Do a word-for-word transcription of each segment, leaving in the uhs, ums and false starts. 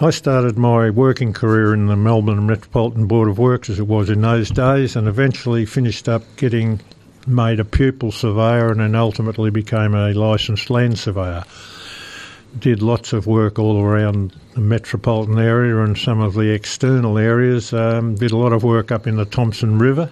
I started my working career in the Melbourne Metropolitan Board of Works, as it was in those days, and eventually finished up getting made a pupil surveyor and then ultimately became a licensed land surveyor. Did lots of work all around the metropolitan area and some of the external areas. Um, did a lot of work up in the Thomson River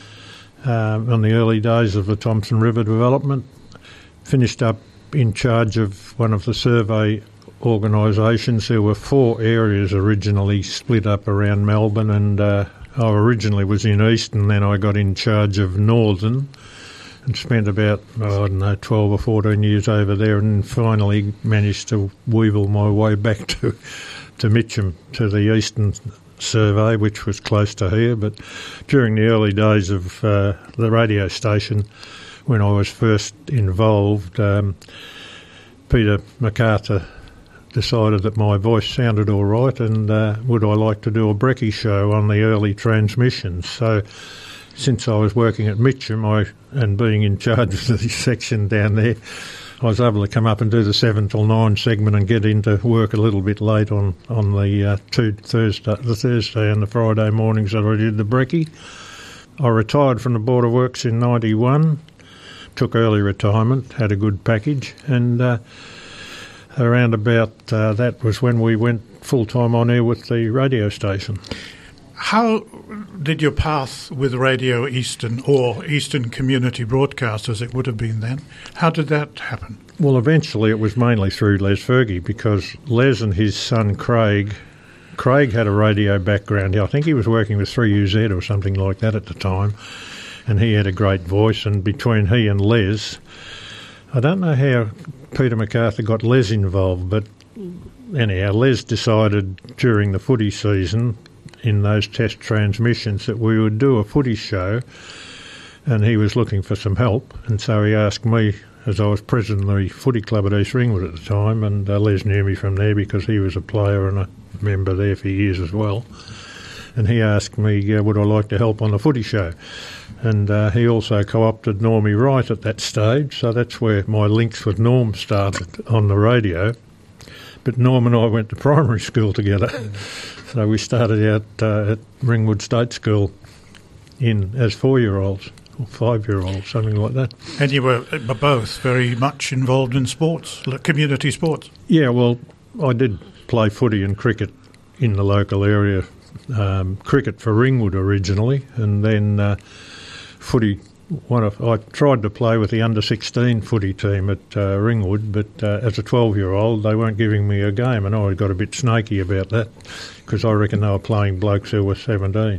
um, on the early days of the Thomson River development. Finished up in charge of one of the survey organisations. There were four areas originally split up around Melbourne, and uh, I originally was in Eastern, then I got in charge of Northern and spent about, oh, I don't know, twelve or fourteen years over there, and finally managed to weevil my way back to, to Mitcham, to the Eastern survey, which was close to here. But during the early days of uh, the radio station, when I was first involved, um, Peter MacArthur decided that my voice sounded all right, and uh, would I like to do a brekkie show on the early transmissions. So since I was working at Mitcham I, and being in charge of the section down there, I was able to come up and do the seven till nine segment and get into work a little bit late on, on the uh, two Thursday, the Thursday and the Friday mornings that I did the brekkie. I retired from the Board of Works in ninety-one, took early retirement, had a good package, and uh, around about uh, that was when we went full-time on air with the radio station. How did your path with Radio Eastern, or Eastern Community Broadcast as it would have been then, how did that happen? Well, eventually it was mainly through Les Fergie, because Les and his son Craig, Craig had a radio background. I think he was working with three U Z or something like that at the time, and he had a great voice, and between he and Les, I don't know how Peter MacArthur got Les involved, but anyhow, Les decided during the footy season in those test transmissions that we would do a footy show, and he was looking for some help, and so he asked me, as I was president of the footy club at East Ringwood at the time, and uh, Les knew me from there because he was a player and a member there for years as well, and he asked me uh, would I like to help on the footy show. And uh, he also co-opted Normie Wright at that stage, so that's where my links with Norm started on the radio. But Norm and I went to primary school together, so we started out uh, at Ringwood State School in as four-year-olds, or five-year-olds, something like that. And you were both very much involved in sports, community sports? Yeah, well, I did play footy and cricket in the local area, um, cricket for Ringwood originally, and then Uh, footy, one of, I tried to play with the under sixteen footy team at uh, Ringwood, but uh, as a twelve-year-old they weren't giving me a game, and I got a bit snaky about that because I reckon they were playing blokes who were seventeen.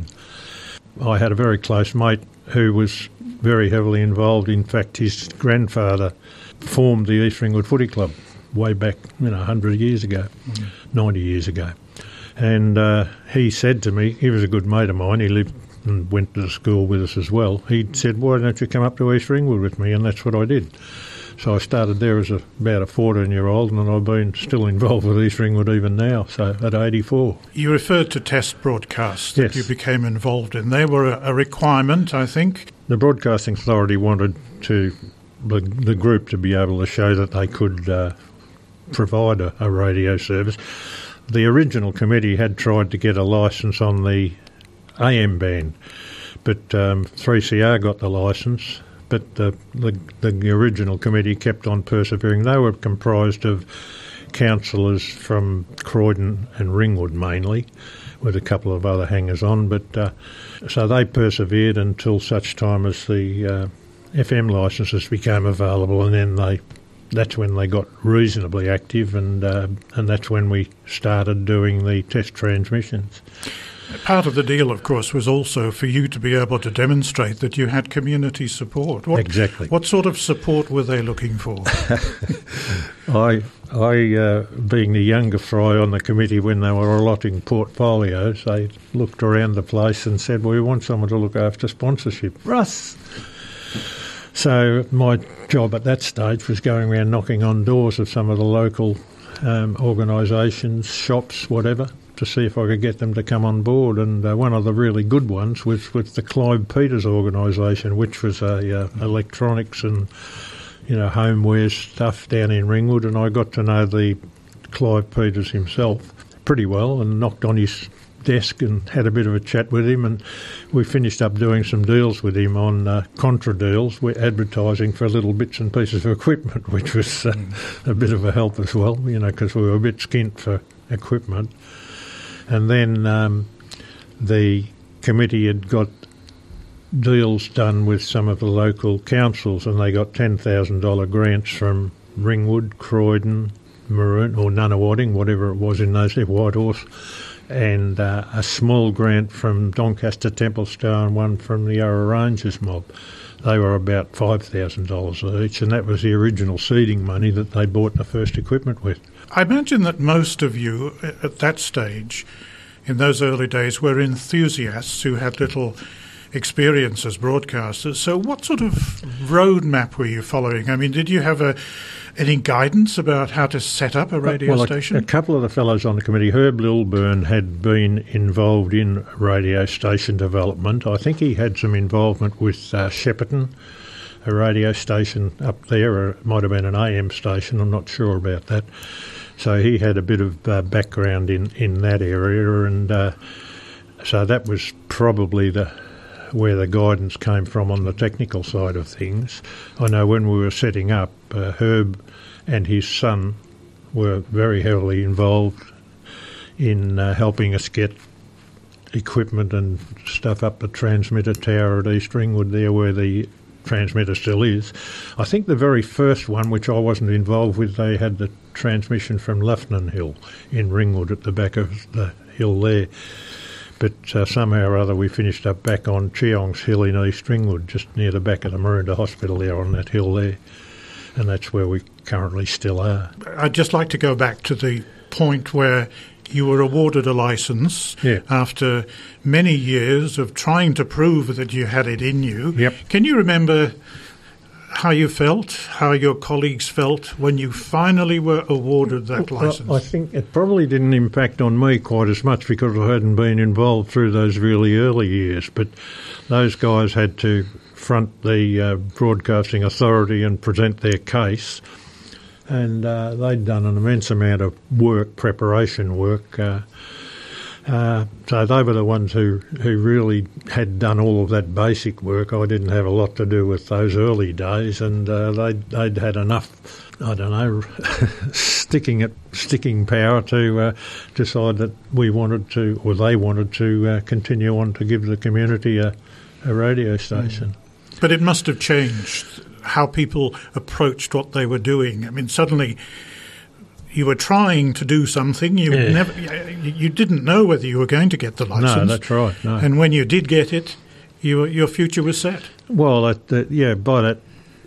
I had a very close mate who was very heavily involved. In fact, his grandfather formed the East Ringwood Footy Club way back, you know, one hundred years ago, mm. ninety years ago. And uh, he said to me, he was a good mate of mine, he lived and went to the school with us as well. He said, why don't you come up to East Ringwood with me? And that's what I did. So I started there as a, about a fourteen-year-old, and I've been still involved with East Ringwood even now, so at eighty-four. You referred to test broadcasts that yes. you became involved in. They were a, a requirement, I think. The Broadcasting Authority wanted to the, the group to be able to show that they could uh, provide a, a radio service. The original committee had tried to get a licence on the A M band, but um, three C R got the licence, but the, the the original committee kept on persevering. They were comprised of councillors from Croydon and Ringwood mainly, with a couple of other hangers-on, but uh, so they persevered until such time as the uh, F M licences became available, and then they that's when they got reasonably active, and uh, and that's when we started doing the test transmissions. Part of the deal, of course, was also for you to be able to demonstrate that you had community support. What, exactly. What sort of support were they looking for? I, I uh, being the younger fry on the committee when they were allotting portfolios, they looked around the place and said, well, we want someone to look after sponsorship. Russ! So my job at that stage was going around knocking on doors of some of the local um, organisations, shops, whatever, to see if I could get them to come on board. And uh, one of the really good ones was with the Clive Peters organisation, which was a uh, electronics and, you know, homeware stuff down in Ringwood. And I got to know the Clive Peters himself. pretty well and knocked on his desk and had a bit of a chat with him, and we finished up doing some deals with him on uh, contra deals. We're advertising for little bits and pieces of equipment, which was uh, a bit of a help as well, you know, because we were a bit skint for equipment. And then um, the committee had got deals done with some of the local councils, and they got ten thousand dollars grants from Ringwood, Croydon, Maroon, or Nunawading, whatever it was in those days, Whitehorse, and uh, a small grant from Doncaster Templestowe and one from the Yarra Rangers mob. They were about five thousand dollars each, and that was the original seeding money that they bought the first equipment with. I imagine that most of you at that stage, in those early days, were enthusiasts who had little experience as broadcasters. So what sort of roadmap were you following? I mean, did you have a, any guidance about how to set up a radio well, station? A, a couple of the fellows on the committee, Herb Lilburn, had been involved in radio station development. I think he had some involvement with uh, Shepparton, a radio station up there, or it might have been an A M station, I'm not sure about that. So he had a bit of uh, background in, in that area, and uh, so that was probably the where the guidance came from on the technical side of things. I know when we were setting up, uh, Herb and his son were very heavily involved in uh, helping us get equipment and stuff up the transmitter tower at East Ringwood there, where the transmitter still is. I think the very first one, which I wasn't involved with, they had the transmission from Luffnan Hill in Ringwood at the back of the hill there. But uh, somehow or other we finished up back on Cheong's Hill in East Ringwood, just near the back of the Maroondah Hospital there on that hill there. And that's where we currently still are. I'd just like to go back to the point where you were awarded a licence yeah. after many years of trying to prove that you had it in you. Yep. Can you remember how you felt, how your colleagues felt when you finally were awarded that well, licence? I think it probably didn't impact on me quite as much because I hadn't been involved through those really early years, but those guys had to front the uh, Broadcasting Authority and present their case, and uh, they'd done an immense amount of work, preparation work. Uh, uh, so they were the ones who, who really had done all of that basic work. I didn't have a lot to do with those early days, and uh, they'd, they'd had enough, I don't know, sticking it, sticking power to uh, decide that we wanted to, or they wanted to uh, continue on to give the community a, a radio station. But it must have changed how people approached what they were doing. I mean, suddenly you were trying to do something. You yeah. never, you didn't know whether you were going to get the licence. No, that's right. No. And when you did get it, you, your future was set. Well, it, uh, yeah, by that,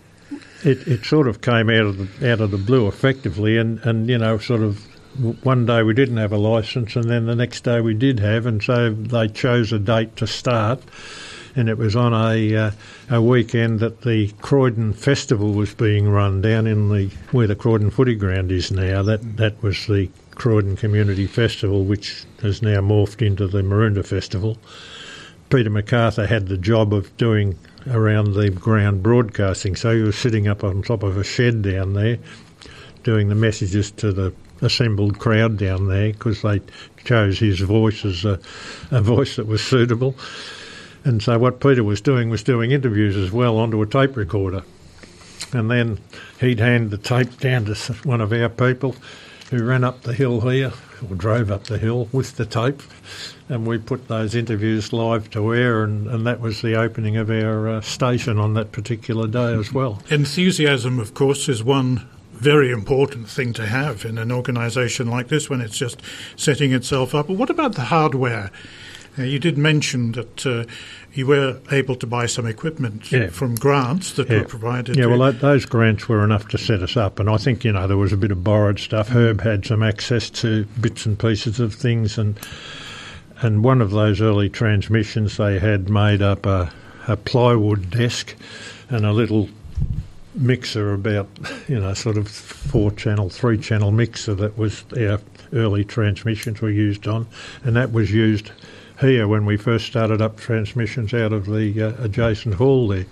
it, it sort of came out of the, out of the blue, effectively, and, and you know, sort of one day we didn't have a licence, and then the next day we did have, and so they chose a date to start. And it was on a uh, a weekend that the Croydon Festival was being run down in the where the Croydon Footy Ground is now. That that was the Croydon Community Festival, which has now morphed into the Maroondah Festival. Peter MacArthur had the job of doing around the ground broadcasting, so he was sitting up on top of a shed down there, doing the messages to the assembled crowd down there, because they chose his voice as a, a voice that was suitable. And so what Peter was doing was doing interviews as well onto a tape recorder. And then he'd hand the tape down to one of our people who ran up the hill here, or drove up the hill with the tape, and we put those interviews live to air, and, and that was the opening of our uh, station on that particular day as well. Enthusiasm, of course, is one very important thing to have in an organisation like this when it's just setting itself up. But what about the hardware? Uh, you did mention that uh, you were able to buy some equipment yeah. from grants that yeah. were provided. Yeah, to well, that, those grants were enough to set us up, and I think, you know, there was a bit of borrowed stuff. Herb had some access to bits and pieces of things, and and one of those early transmissions, they had made up a, a plywood desk and a little mixer, about, you know, sort of four-channel, three-channel mixer that was our early transmissions were used on, and that was used here when we first started up transmissions out of the uh, adjacent hall there.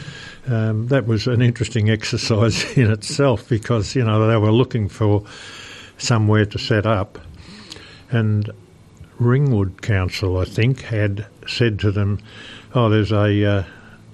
Um, that was an interesting exercise in itself, because, you know, they were looking for somewhere to set up, and Ringwood Council, I think, had said to them, oh, there's a, uh,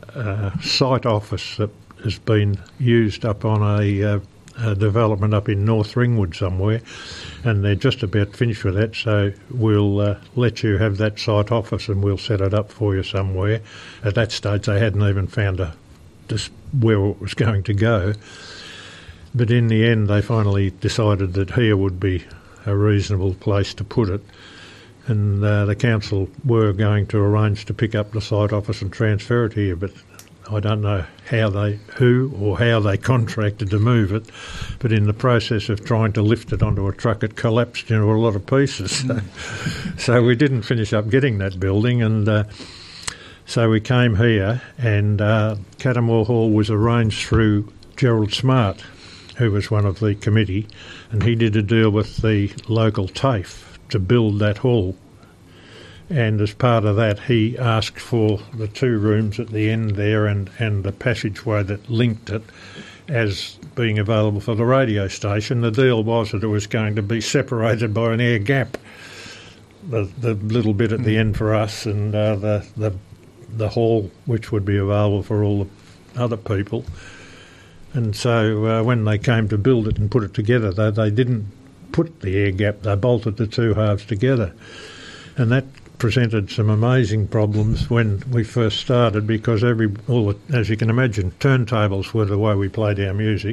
a site office that has been used up on a, uh, a development up in North Ringwood somewhere, and they're just about finished with that, so we'll uh, let you have that site office and we'll set it up for you somewhere. At that stage they hadn't even found a, just where it was going to go. But in the end they finally decided that here would be a reasonable place to put it. And uh, the council were going to arrange to pick up the site office and transfer it here, but I don't know how they, who or how they contracted to move it, but in the process of trying to lift it onto a truck, it collapsed into a lot of pieces. Mm. So we didn't finish up getting that building, and uh, so we came here, and uh, Cattermore Hall was arranged through Gerald Smart, who was one of the committee, and he did a deal with the local TAFE to build that hall. And as part of that, he asked for the two rooms at the end there and, and the passageway that linked it as being available for the radio station. The deal was that it was going to be separated by an air gap, the the little bit at the end for us, and uh, the, the the hall which would be available for all the other people. And so uh, when they came to build it and put it together, they, they didn't put the air gap, they bolted the two halves together. And that presented some amazing problems when we first started, because every, all the, as you can imagine, turntables were the way we played our music,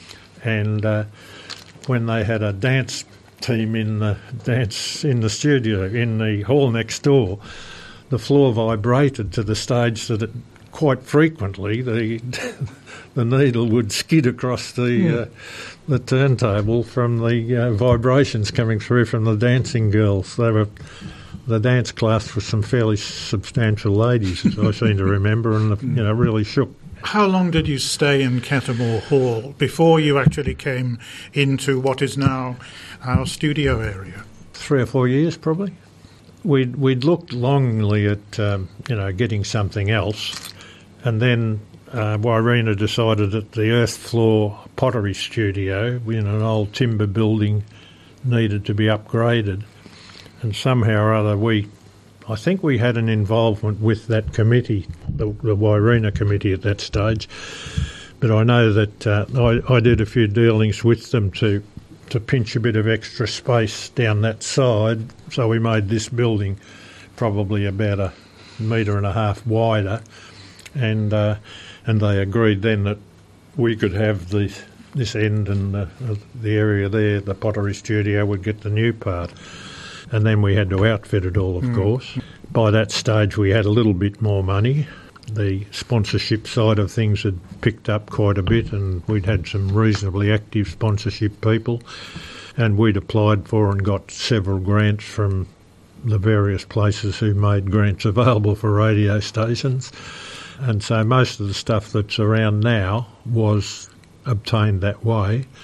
and uh, when they had a dance team in the dance in the studio in the hall next door, the floor vibrated to the stage that it, quite frequently the the needle would skid across the yeah. uh, the turntable from the uh, vibrations coming through from the dancing girls. They were the dance class was some fairly substantial ladies, as I seem to remember, and you know, really shook. How long did you stay in Cattermore Hall before you actually came into what is now our studio area? Three or four years, probably. We'd we'd looked longingly at um, you know getting something else, and then uh, Wyrena decided that the earth floor pottery studio in an old timber building needed to be upgraded. And somehow or other, we, I think we had an involvement with that committee, the, the Wyrena committee at that stage. But I know that uh, I, I did a few dealings with them to to pinch a bit of extra space down that side. So we made this building probably about a metre and a half wider, and uh, and they agreed then that we could have the this end and the, the area there, the pottery studio, would get the new part. And then we had to outfit it all, of mm. course. By that stage we had a little bit more money. The sponsorship side of things had picked up quite a bit, and we'd had some reasonably active sponsorship people. And we'd applied for and got several grants from the various places who made grants available for radio stations. And so most of the stuff that's around now was obtained that way.